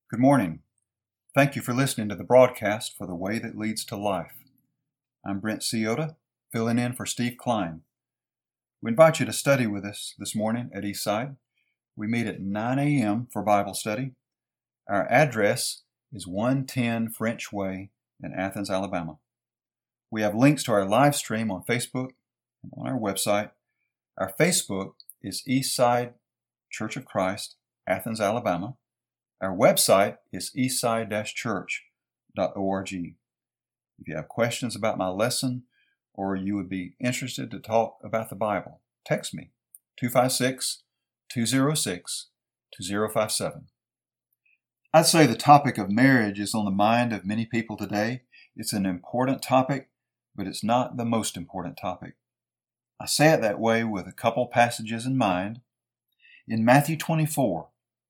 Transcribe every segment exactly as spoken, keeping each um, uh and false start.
Good morning. Thank you for listening to the broadcast for The Way That Leads to Life. I'm Brent Ciota, filling in for Steve Klein. We invite you to study with us this morning at Eastside. We meet at nine a.m. for Bible study. Our address is one ten French Way in Athens, Alabama. We have links to our live stream on Facebook and on our website. Our Facebook is Eastside Church of Christ, Athens, Alabama. Our website is eastside dash church dot org. If you have questions about my lesson or you would be interested to talk about the Bible, text me two five six, two zero six, two zero five seven. I'd say the topic of marriage is on the mind of many people today. It's an important topic, but it's not the most important topic. I say it that way with a couple passages in mind. In Matthew twenty-four,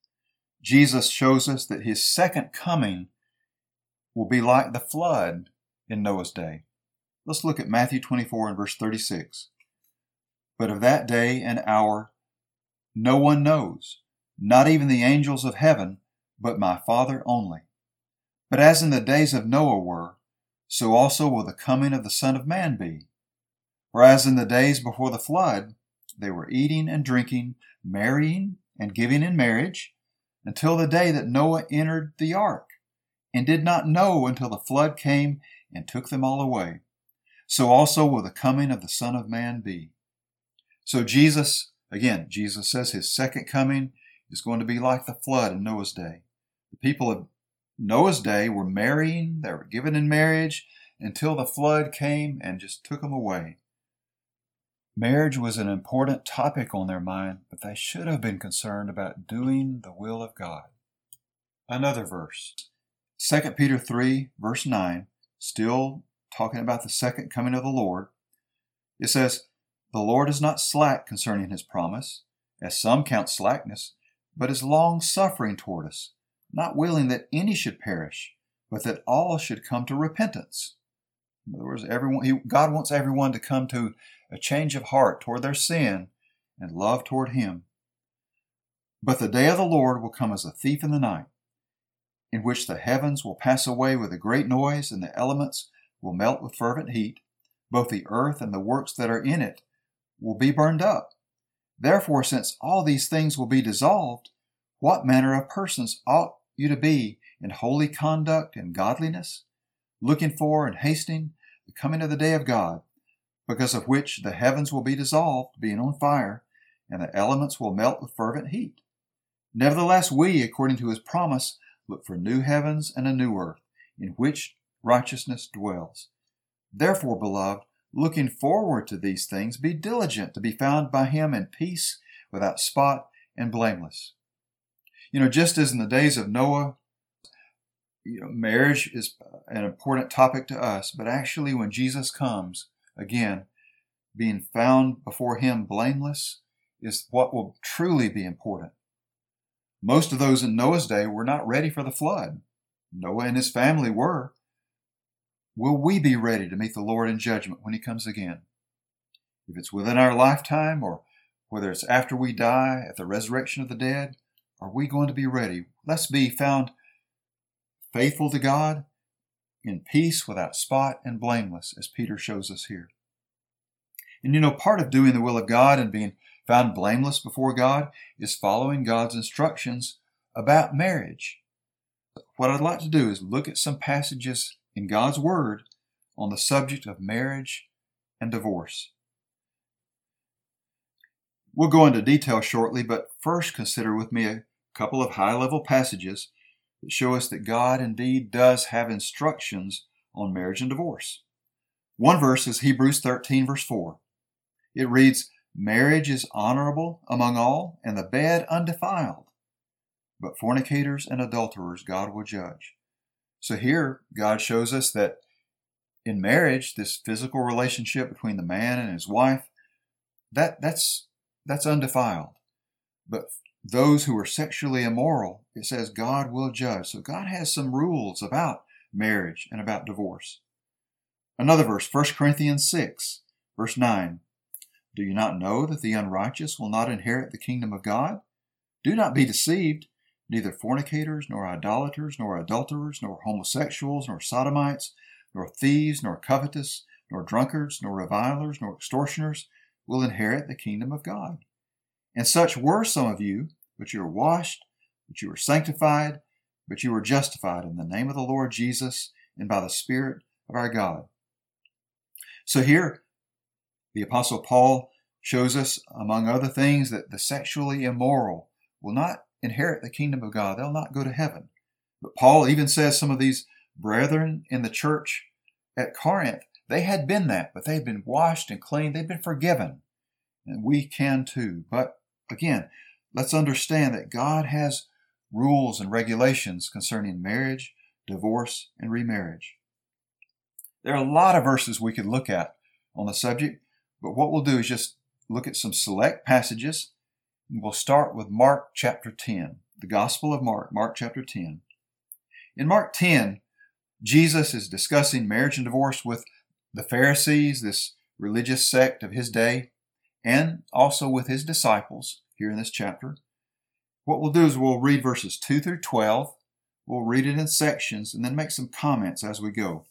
Jesus shows us that his second coming will be like the flood in Noah's day. Let's look at Matthew twenty-four and verse thirty-six. But of that day and hour no one knows, not even the angels of heaven, but my Father only. But as in the days of Noah were, so also will the coming of the Son of Man be. Whereas in the days before the flood, they were eating and drinking, marrying and giving in marriage, until the day that Noah entered the ark, and did not know until the flood came and took them all away. So also will the coming of the Son of Man be. So Jesus, again, Jesus says his second coming is going to be like the flood in Noah's day. The people of Noah's day were marrying, they were given in marriage, until the flood came and just took them away. Marriage was an important topic on their mind, but they should have been concerned about doing the will of God. Another verse, Second Peter three, verse nine, still talking about the second coming of the Lord. It says, "The Lord is not slack concerning his promise, as some count slackness, but is long-suffering toward us, not willing that any should perish, but that all should come to repentance." In other words, everyone, he, God wants everyone to come to a change of heart toward their sin and love toward him. "But the day of the Lord will come as a thief in the night, in which the heavens will pass away with a great noise, and the elements will melt with fervent heat. Both the earth and the works that are in it will be burned up. Therefore, since all these things will be dissolved, what manner of persons ought you to be in holy conduct and godliness, looking for and hastening the coming of the day of God, because of which the heavens will be dissolved, being on fire, and the elements will melt with fervent heat? Nevertheless, we, according to his promise, look for new heavens and a new earth, in which righteousness dwells. Therefore, beloved, looking forward to these things, be diligent to be found by him in peace, without spot and blameless." You know, just as in the days of Noah, you know, marriage is an important topic to us, but actually when Jesus comes, again, being found before him blameless is what will truly be important. Most of those in Noah's day were not ready for the flood. Noah and his family were. Will we be ready to meet the Lord in judgment when he comes again? If it's within our lifetime, or whether it's after we die at the resurrection of the dead, are we going to be ready? Let's be found faithful to God, in peace, without spot and blameless, as Peter shows us here. And you know, part of doing the will of God and being found blameless before God is following God's instructions about marriage. What I'd like to do is look at some passages in God's Word on the subject of marriage and divorce. We'll go into detail shortly, but first consider with me a couple of high-level passages that show us that God indeed does have instructions on marriage and divorce. One verse is Hebrews thirteen, verse four. It reads, "Marriage is honorable among all, and the bed undefiled. But fornicators and adulterers God will judge." So here, God shows us that in marriage, this physical relationship between the man and his wife, that, that's, that's undefiled. But those who are sexually immoral, it says God will judge. So God has some rules about marriage and about divorce. Another verse, First Corinthians six, verse nine. "Do you not know that the unrighteous will not inherit the kingdom of God? Do not be deceived. neither fornicators, nor idolaters, nor adulterers, nor homosexuals, nor sodomites, nor thieves, nor covetous, nor drunkards, nor revilers, nor extortioners will inherit the kingdom of God. And such were some of you, but you are washed, but you are sanctified, but you are justified in the name of the Lord Jesus and by the Spirit of our God. So here, the Apostle Paul shows us, among other things, that the sexually immoral will not inherit the kingdom of God. They'll not go to heaven. But Paul even says some of these brethren in the church at Corinth, they had been that, but they had been washed and cleaned. They'd been forgiven. And we can too. But again, let's understand that God has rules and regulations concerning marriage, divorce, and remarriage. There are a lot of verses we could look at on the subject, but what we'll do is just look at some select passages. And we'll start with Mark chapter ten, the Gospel of Mark, Mark chapter ten. In Mark ten, Jesus is discussing marriage and divorce with the Pharisees, this religious sect of his day, and also with his disciples here in this chapter. What we'll do is we'll read verses two through twelve. We'll read it in sections and then make some comments as we go.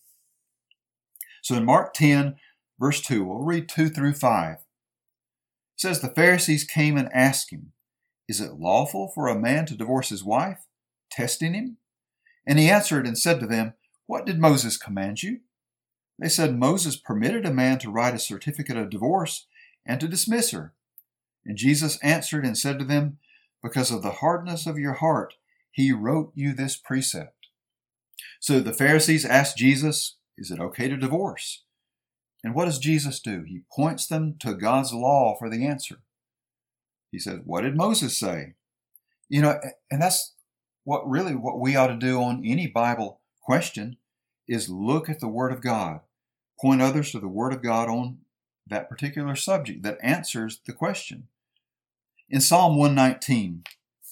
So in Mark ten, verse two, we'll read two through five. It says, the Pharisees came and asked him, is it lawful for a man to divorce his wife, testing him? And he answered and said to them, what did Moses command you? They said, Moses permitted a man to write a certificate of divorce and to dismiss her. And Jesus answered and said to them, because of the hardness of your heart, he wrote you this precept. So the Pharisees asked Jesus, is it okay to divorce? And what does Jesus do? He points them to God's law for the answer. He says, what did Moses say? You know, and that's what really what we ought to do on any Bible question is look at the Word of God. Point others to the Word of God on that particular subject that answers the question. In Psalm one nineteen,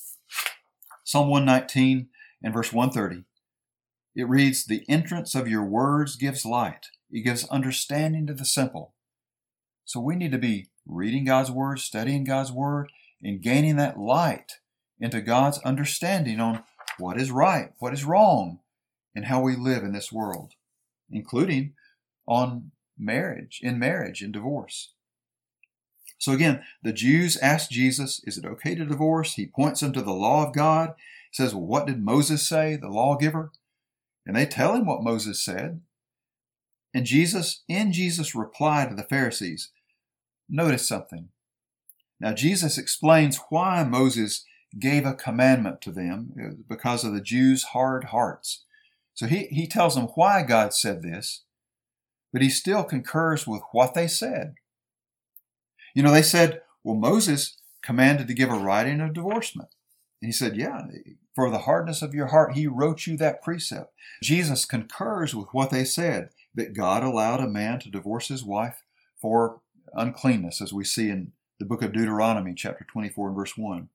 Psalm one nineteen and verse one thirty, it reads, the entrance of your words gives light. It gives understanding to the simple. So we need to be reading God's Word, studying God's Word, and gaining that light into God's understanding on what is right, what is wrong, and how we live in this world, including on marriage, in marriage and divorce. So again, the Jews asked Jesus, is it okay to divorce? He points them to the law of God. He says, well, what did Moses say, the lawgiver? And they tell him what Moses said. And Jesus, in Jesus' reply to the Pharisees, notice something. Now, Jesus explains why Moses gave a commandment to them because of the Jews' hard hearts. So he, he tells them why God said this, but he still concurs with what they said. You know, they said, well, Moses commanded to give a writing of divorcement. And he said, yeah, for the hardness of your heart, he wrote you that precept. Jesus concurs with what they said, that God allowed a man to divorce his wife for uncleanness, as we see in the book of Deuteronomy, chapter twenty-four and verse one.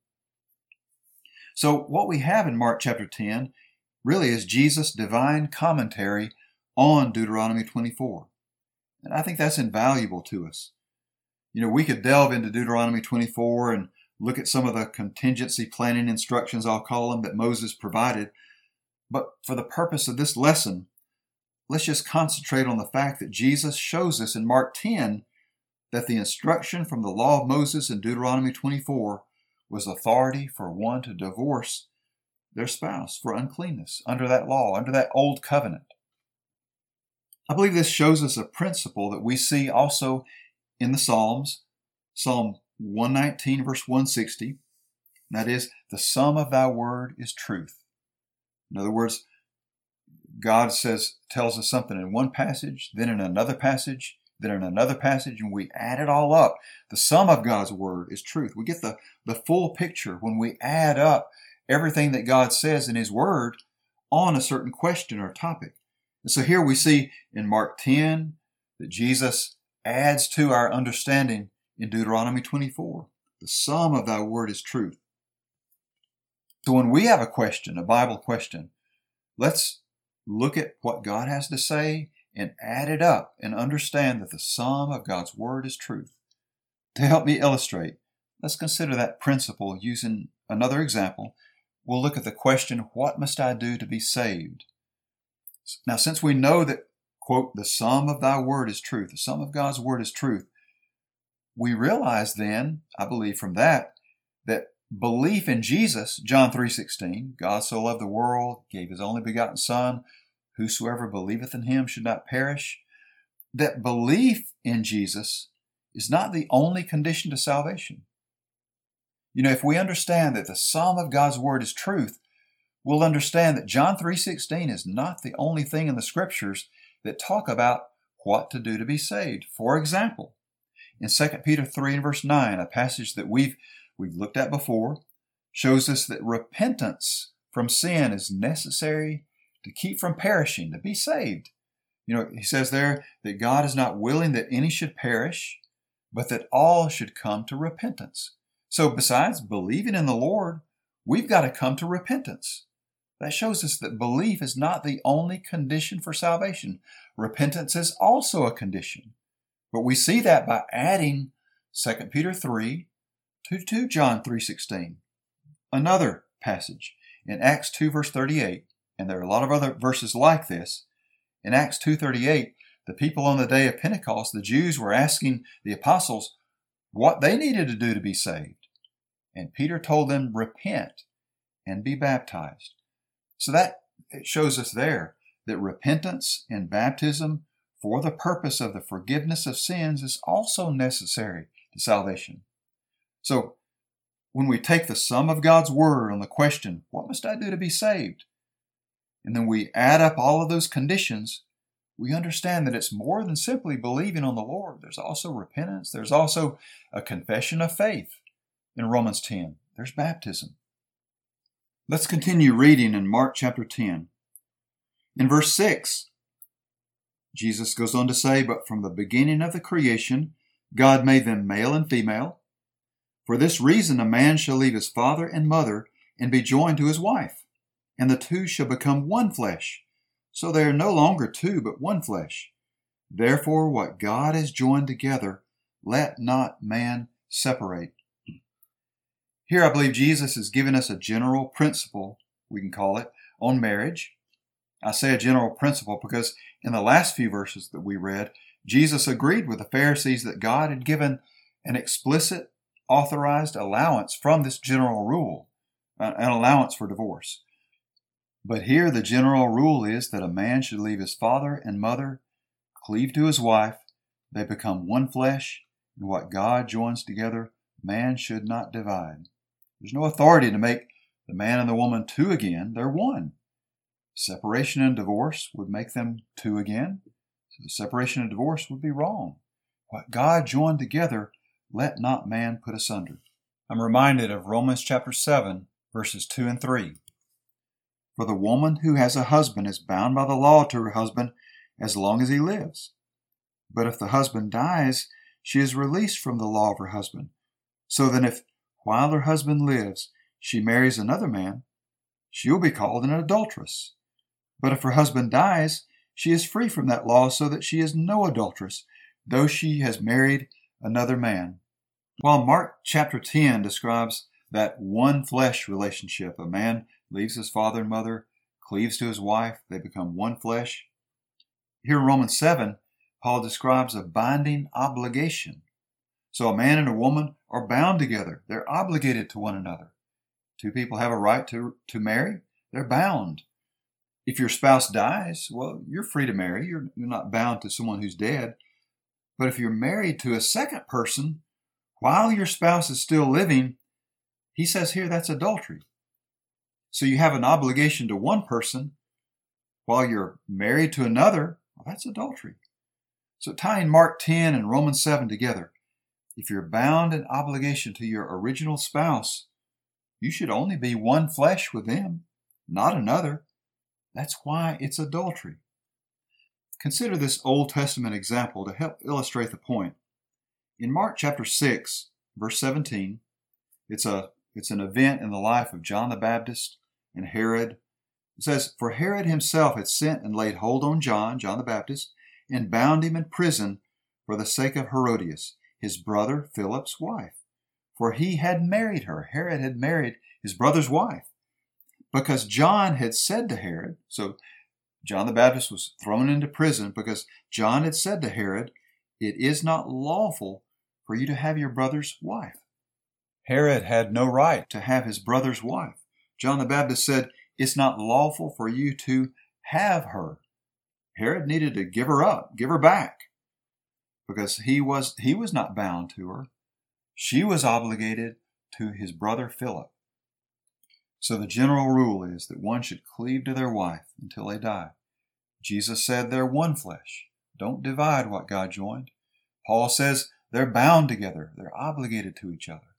So what we have in Mark chapter ten really is Jesus' divine commentary on Deuteronomy twenty-four. And I think that's invaluable to us. You know, we could delve into Deuteronomy twenty-four and look at some of the contingency planning instructions, I'll call them, that Moses provided. But for the purpose of this lesson, let's just concentrate on the fact that Jesus shows us in Mark ten that the instruction from the law of Moses in Deuteronomy twenty-four was authority for one to divorce their spouse for uncleanness under that law, under that old covenant. I believe this shows us a principle that we see also in the Psalms, Psalm one nineteen, verse one sixty. That is, the sum of thy word is truth. In other words, God says, tells us something in one passage, then in another passage, then in another passage, and we add it all up. The sum of God's word is truth. We get the, the full picture when we add up everything that God says in his word on a certain question or topic. And so here we see in Mark ten that Jesus adds to our understanding in Deuteronomy twenty-four. The sum of thy word is truth. So when we have a question, a Bible question, let's look at what God has to say and add it up and understand that the sum of God's word is truth. To help me illustrate, let's consider that principle using another example, we'll look at the question, what must I do to be saved? Now, since we know that, quote, the sum of thy word is truth, the sum of God's word is truth, we realize then, I believe from that, that belief in Jesus, John three sixteen, God so loved the world, gave his only begotten Son, whosoever believeth in him should not perish, that belief in Jesus is not the only condition to salvation. You know, if we understand that the sum of God's word is truth, we'll understand that John three sixteen is not the only thing in the scriptures that talk about what to do to be saved. For example, in Second Peter three and verse nine, a passage that we've, we've looked at before, shows us that repentance from sin is necessary to keep from perishing, to be saved. You know, he says there that God is not willing that any should perish, but that all should come to repentance. So besides believing in the Lord, we've got to come to repentance. That shows us that belief is not the only condition for salvation. Repentance is also a condition. But we see that by adding Second Peter three to, to John three sixteen. Another passage in Acts two verse thirty-eight, and there are a lot of other verses like this. In Acts two thirty-eight, the people on the day of Pentecost, the Jews, were asking the apostles what they needed to do to be saved. And Peter told them, repent and be baptized. So that it shows us there that repentance and baptism for the purpose of the forgiveness of sins is also necessary to salvation. So when we take the sum of God's word on the question, what must I do to be saved? And then we add up all of those conditions, we understand that it's more than simply believing on the Lord. There's also repentance. There's also a confession of faith. In Romans ten, there's baptism. Let's continue reading in Mark chapter ten. In verse six, Jesus goes on to say, but from the beginning of the creation, God made them male and female. For this reason, a man shall leave his father and mother and be joined to his wife, and the two shall become one flesh. So they are no longer two, but one flesh. Therefore, what God has joined together, let not man separate. Here, I believe Jesus is giving us a general principle, we can call it, on marriage. I say a general principle because in the last few verses that we read, Jesus agreed with the Pharisees that God had given an explicit, authorized allowance from this general rule, an allowance for divorce. But here the general rule is that a man should leave his father and mother, cleave to his wife, they become one flesh, and what God joins together, man should not divide. There's no authority to make the man and the woman two again, they're one. Separation and divorce would make them two again. So the separation and divorce would be wrong. What God joined together, let not man put asunder. I'm reminded of Romans chapter seven, verses two and three. For the woman who has a husband is bound by the law to her husband as long as he lives. But if the husband dies, she is released from the law of her husband. So then if, while her husband lives, she marries another man, she will be called an adulteress. But if her husband dies, she is free from that law so that she is no adulteress, though she has married another man. While Mark chapter ten describes that one flesh relationship, a man leaves his father and mother, cleaves to his wife, they become one flesh. Here in Romans seven, Paul describes a binding obligation. So a man and a woman are bound together. They're obligated to one another. Two people have a right to, to marry. They're bound. If your spouse dies, well, you're free to marry. You're, you're not bound to someone who's dead. But if you're married to a second person, while your spouse is still living, he says here that's adultery. So you have an obligation to one person while you're married to another. Well, that's adultery. So tying Mark ten and Romans seven together, if you're bound in obligation to your original spouse, you should only be one flesh with them, not another. That's why it's adultery. Consider this Old Testament example to help illustrate the point. In Mark chapter six, verse seventeen, it's a it's an event in the life of John the Baptist and Herod. It says, for Herod himself had sent and laid hold on John, John the Baptist, and bound him in prison for the sake of Herodias, his brother Philip's wife. For he had married her. Herod had married his brother's wife. because John had said to Herod, so John the Baptist was thrown into prison because John had said to Herod, "It is not lawful for you to have your brother's wife." Herod had no right to have his brother's wife. John the Baptist said, "It's not lawful for you to have her." Herod needed to give her up, give her back, because he was he was not bound to her. She was obligated to his brother Philip. So the general rule is that one should cleave to their wife until they die. Jesus said they're one flesh. Don't divide what God joined. Paul says they're bound together. They're obligated to each other.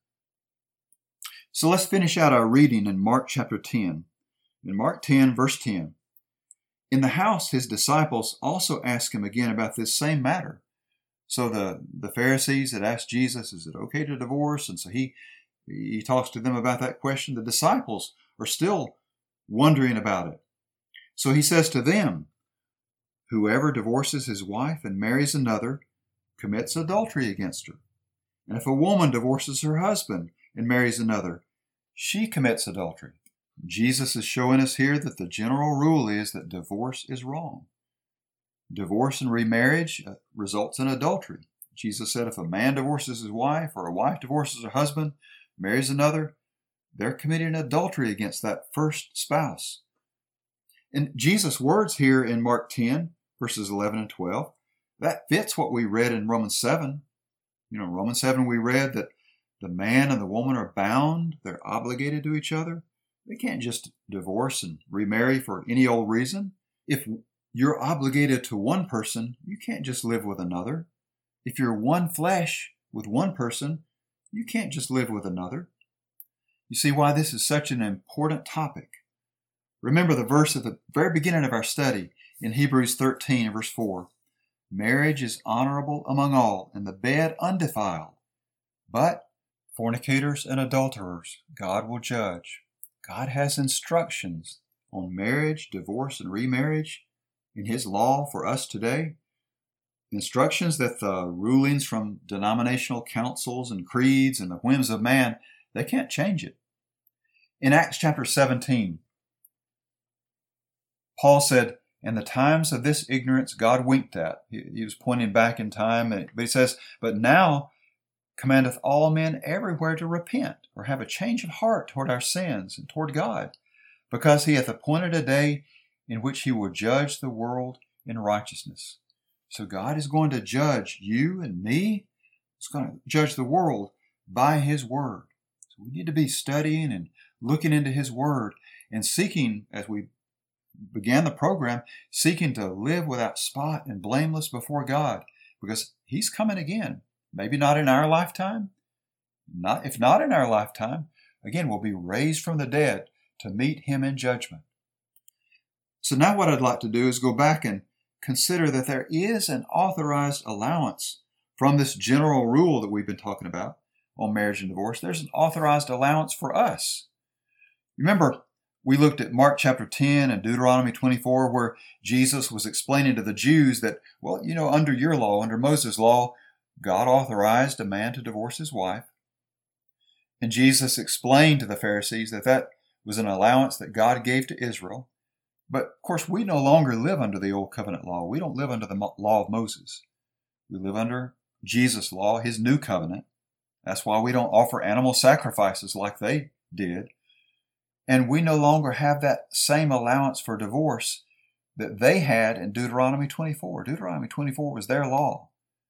So let's finish out our reading in Mark chapter ten. In Mark ten, verse ten. In the house, his disciples also asked him again about this same matter. So the, the Pharisees had asked Jesus, is it okay to divorce? And so he, he talks to them about that question. The disciples are still wondering about it. So he says to them, whoever divorces his wife and marries another commits adultery against her. And if a woman divorces her husband and marries another, she commits adultery. Jesus is showing us here that the general rule is that divorce is wrong. Divorce and remarriage results in adultery. Jesus said if a man divorces his wife or a wife divorces her husband, marries another, they're committing adultery against that first spouse. And Jesus' words here in Mark ten, verses eleven and twelve, that fits what we read in Romans seven. You know, in Romans seven we read that the man and the woman are bound, they're obligated to each other. They can't just divorce and remarry for any old reason. If you're obligated to one person, you can't just live with another. If you're one flesh with one person, you can't just live with another. You see why this is such an important topic. Remember the verse at the very beginning of our study in Hebrews thirteen, verse four. Marriage is honorable among all, and the bed undefiled. But fornicators and adulterers, God will judge. God has instructions on marriage, divorce, and remarriage in His law for us today. Instructions that the rulings from denominational councils and creeds and the whims of man, they can't change it. In Acts chapter seventeen, Paul said, "In the times of this ignorance God winked at." He, he was pointing back in time, but he says, "But now commandeth all men everywhere to repent," or have a change of heart toward our sins and toward God, because He hath appointed a day in which He will judge the world in righteousness. So God is going to judge you and me. He's going to judge the world by His Word. So we need to be studying and looking into His Word and seeking, as we began the program, seeking to live without spot and blameless before God, because He's coming again. Maybe not in our lifetime. Not, if not in our lifetime, again, we'll be raised from the dead to meet Him in judgment. So now what I'd like to do is go back and consider that there is an authorized allowance from this general rule that we've been talking about on marriage and divorce. There's an authorized allowance for us. Remember, we looked at Mark chapter ten and Deuteronomy twenty-four, where Jesus was explaining to the Jews that, well, you know, under your law, under Moses' law, God authorized a man to divorce his wife. And Jesus explained to the Pharisees that that was an allowance that God gave to Israel. But, of course, we no longer live under the Old Covenant law. We don't live under the law of Moses. We live under Jesus' law, His new covenant. That's why we don't offer animal sacrifices like they did. And we no longer have that same allowance for divorce that they had in Deuteronomy twenty-four. Deuteronomy twenty-four was their law.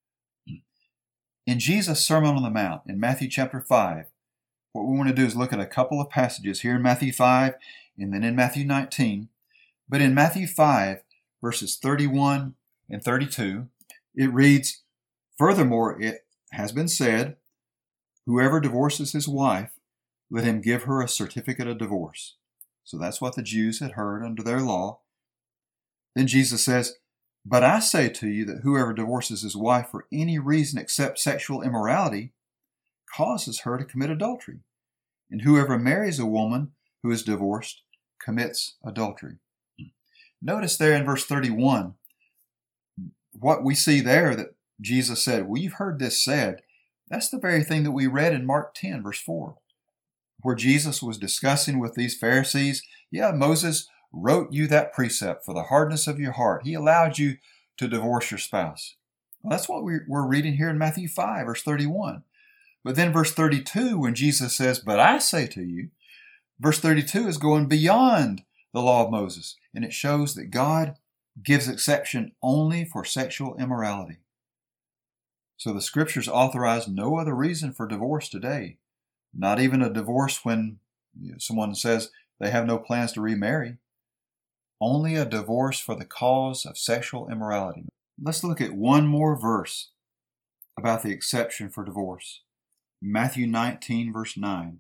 In Jesus' Sermon on the Mount, in Matthew chapter five, what we want to do is look at a couple of passages here in Matthew five and then in Matthew nineteen. But in Matthew five, verses thirty-one and thirty-two, it reads, "Furthermore, it has been said, whoever divorces his wife, let him give her a certificate of divorce." So that's what the Jews had heard under their law. Then Jesus says, "But I say to you that whoever divorces his wife for any reason except sexual immorality causes her to commit adultery. And whoever marries a woman who is divorced commits adultery." Notice there in verse thirty-one, what we see there that Jesus said, well, you've heard this said. That's the very thing that we read in Mark ten, verse four, where Jesus was discussing with these Pharisees, yeah, Moses wrote you that precept for the hardness of your heart. He allowed you to divorce your spouse. Well, that's what we're reading here in Matthew five, verse thirty-one. But then verse thirty-two, when Jesus says, but I say to you, verse thirty-two is going beyond the law of Moses. And it shows that God gives exception only for sexual immorality. So the scriptures authorize no other reason for divorce today. Not even a divorce when you know, someone says they have no plans to remarry. Only a divorce for the cause of sexual immorality. Let's look at one more verse about the exception for divorce. Matthew nineteen, verse nine.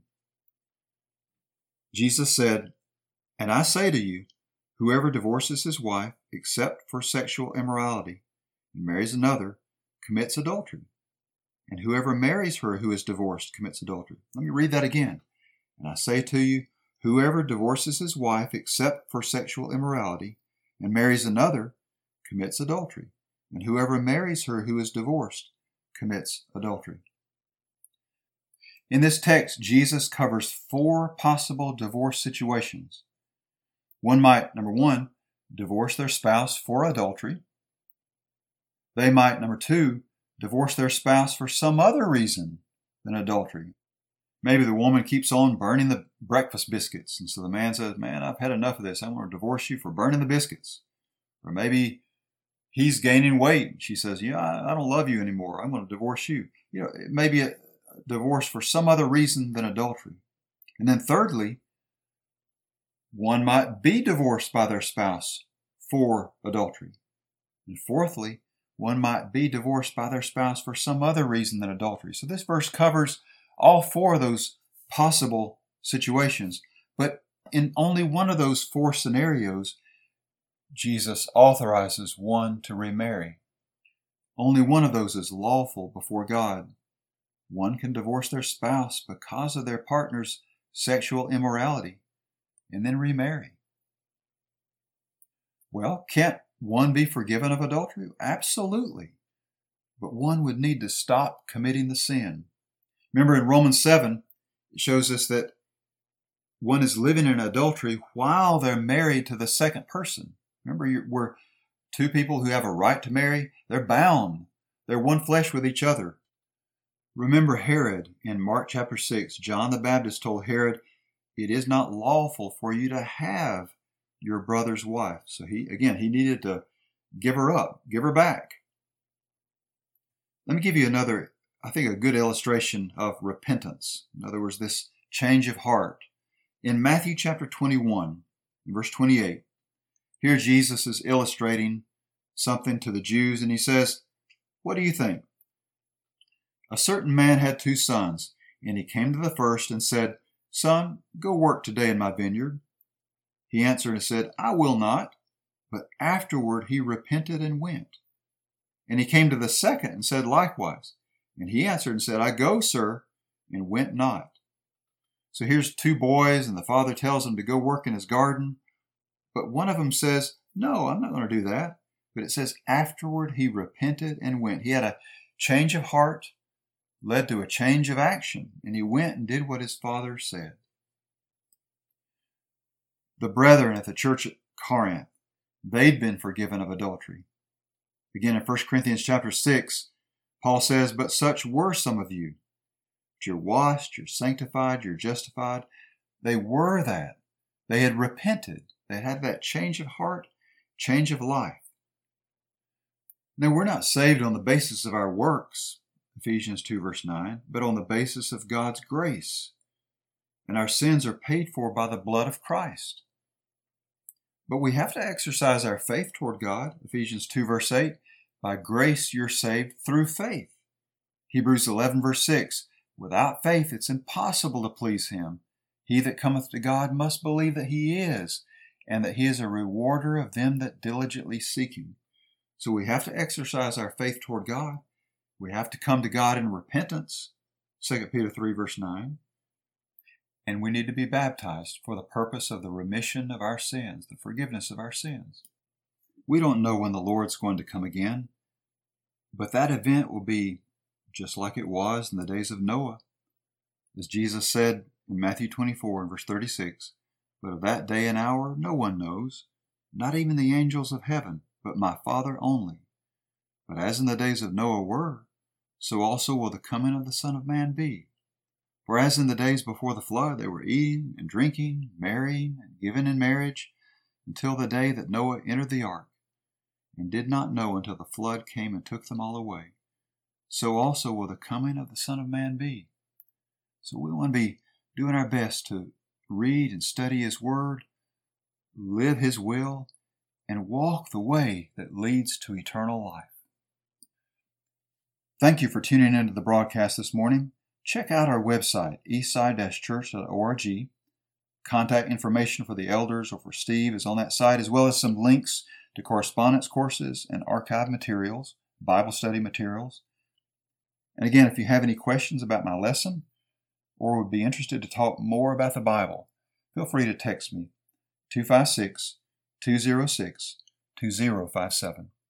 Jesus said, and I say to you, whoever divorces his wife, except for sexual immorality, and marries another, commits adultery. And whoever marries her who is divorced commits adultery. Let me read that again. And I say to you, whoever divorces his wife except for sexual immorality and marries another commits adultery. And whoever marries her who is divorced commits adultery. In this text, Jesus covers four possible divorce situations. One might, number one, divorce their spouse for adultery. They might, number two, divorce their spouse for some other reason than adultery. Maybe the woman keeps on burning the breakfast biscuits. And so the man says, man, I've had enough of this. I'm going to divorce you for burning the biscuits. Or maybe he's gaining weight. And she says, yeah, I, I don't love you anymore. I'm going to divorce you. You know, it may be a divorce for some other reason than adultery. And then thirdly, one might be divorced by their spouse for adultery. And fourthly, one might be divorced by their spouse for some other reason than adultery. So this verse covers all four of those possible situations. But in only one of those four scenarios, Jesus authorizes one to remarry. Only one of those is lawful before God. One can divorce their spouse because of their partner's sexual immorality and then remarry. Well, can't one be forgiven of adultery? Absolutely. But one would need to stop committing the sin. Remember in Romans seven, it shows us that one is living in adultery while they're married to the second person. Remember, you're, we're two people who have a right to marry. They're bound. They're one flesh with each other. Remember Herod in Mark chapter six. John the Baptist told Herod, it is not lawful for you to have your brother's wife. So he, again, he needed to give her up, give her back. Let me give you another, I think, a good illustration of repentance. In other words, this change of heart. In Matthew chapter twenty-one, verse twenty-eight, here Jesus is illustrating something to the Jews, and he says, what do you think? A certain man had two sons, and he came to the first and said, son, go work today in my vineyard. He answered and said, I will not. But afterward he repented and went. And he came to the second and said likewise. And he answered and said, I go, sir, and went not. So here's two boys, and the father tells them to go work in his garden. But one of them says, no, I'm not going to do that. But it says, afterward he repented and went. He had a change of heart, led to a change of action, and he went and did what his father said. The brethren at the church at Corinth, they'd been forgiven of adultery. Again, in First Corinthians chapter six, Paul says, but such were some of you. You're washed, you're sanctified, you're justified. They were that. They had repented. They had that change of heart, change of life. Now, we're not saved on the basis of our works, Ephesians two verse nine, but on the basis of God's grace. And our sins are paid for by the blood of Christ. But we have to exercise our faith toward God, Ephesians two verse eight, by grace you're saved through faith. Hebrews eleven verse six, without faith it's impossible to please him. He that cometh to God must believe that he is, and that he is a rewarder of them that diligently seek him. So we have to exercise our faith toward God. We have to come to God in repentance, Second Peter three verse nine. And we need to be baptized for the purpose of the remission of our sins, the forgiveness of our sins. We don't know when the Lord's going to come again, but that event will be just like it was in the days of Noah. As Jesus said, in Matthew twenty-four and verse thirty-six, "But of that day and hour no one knows, not even the angels of heaven, but my Father only. But as in the days of Noah were, so also will the coming of the Son of Man be. For as in the days before the flood they were eating and drinking, marrying and giving in marriage, until the day that Noah entered the ark, and did not know until the flood came and took them all away, so also will the coming of the Son of Man be." So we want to be doing our best to read and study His Word, live His will, and walk the way that leads to eternal life. Thank you for tuning into the broadcast this morning. Check out our website, eastside dash church dot org. Contact information for the elders or for Steve is on that site, as well as some links to correspondence courses and archive materials, Bible study materials. And again, if you have any questions about my lesson or would be interested to talk more about the Bible, feel free to text me, two five six, two zero six, two zero five seven.